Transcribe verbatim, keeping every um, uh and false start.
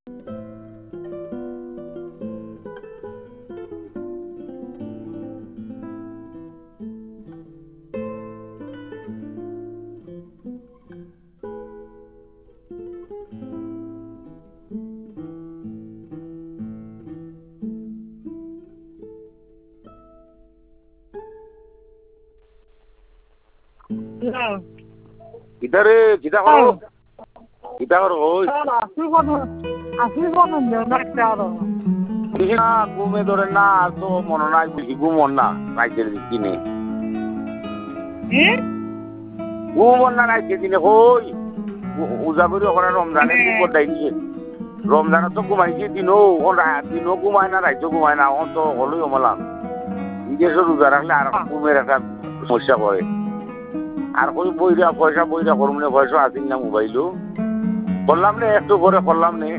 কিতারে কিতা করো কিতা করো ওই ঘুমে ধরে না তো মনে নাই বেশি ঘুমন না রাইতের দিনে ঘুমন না রাইতের দিনে কই উজা করি ওখানে রমজানে ঘুমর দেয় নিয়ে রমজানে তো ঘুমাইছি দিনও দিনও ঘুমায় না রাইতেও ঘুমায় না এখন তো হলোই অমলাম নিজের রোজা রাখলে আর ঘুমের একটা সমস্যা করে আর ওই বইরা পয়সা বইরা করুন পয়সা আসিল না মোবাইলও করলাম নে একটু করে করলাম নে